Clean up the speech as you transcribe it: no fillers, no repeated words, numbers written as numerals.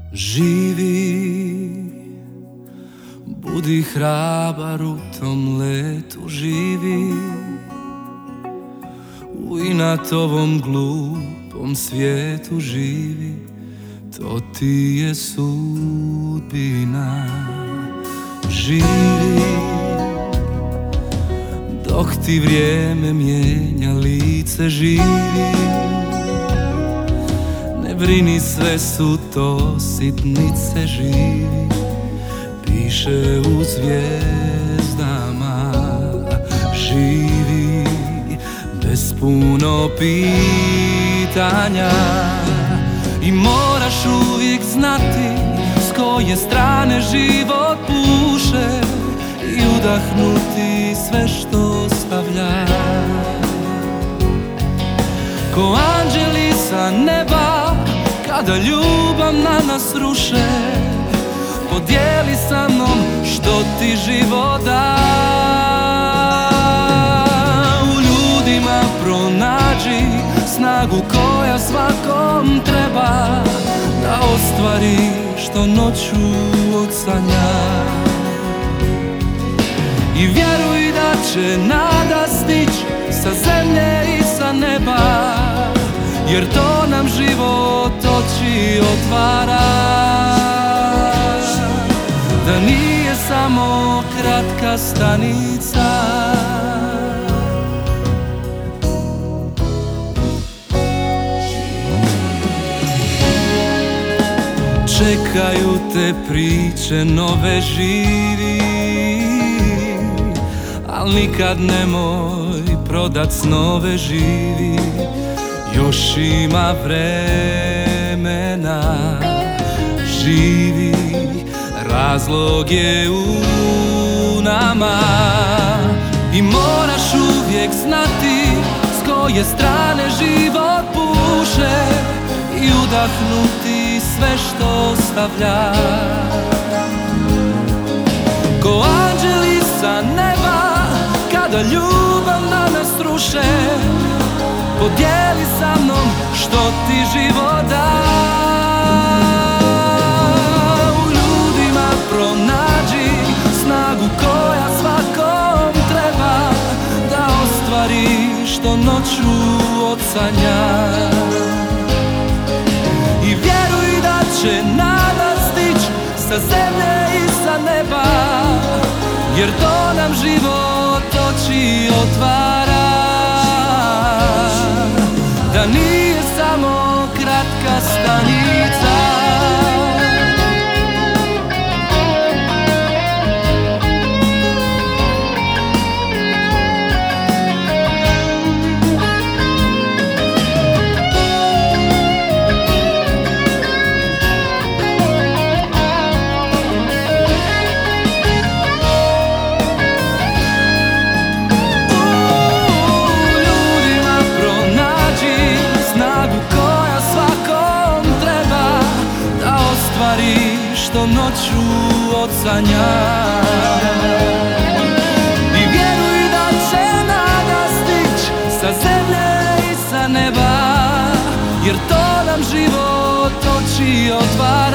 Živi, budi hrabar u tom letu, živi u inat ovom glupom svijetu, živi, to ti je sudbina. Živi, dok ti vrijeme mijenja lice, živi, ne brini, sve su to sitnice, živi, piše u zvijezdama. Živi, bez puno pitanja, i moraš uvijek znati s koje strane život puše i udahnuti sve što ostavlja. Ko anđeli sa neba, kada ljubav na nas ruše, podijeli sa mnom što ti život da. U ljudima pronađi snagu koja svakom treba, da ostvari što noću odsanja. I vjeruj da će nada stići sa zemlje i sa neba, jer to nam život oči otvara. Da nije samo kratka stanica. Čekaju te priče nove, živi, al nikad nemoj prodat snove, živi, još ima vremena. Živi, razlog je u nama, i moraš uvijek znati s koje strane život puše i udahnuti sve što ostavlja. Ko anđeli sa neba, kada ljubav na nas ruše, podijeli sa mnom što ti život da. U ljudima pronađi snagu koja svakom treba, da ostvari što noću odsanja. I vjeruj da će nada stići sa zemlje i sa neba, jer to nam život oči otvara. Da nije samo kratka stanica. Što noću odsanja. I vjeruj da će nada stić sa zemlje i sa neba, jer to nam život oči otvara.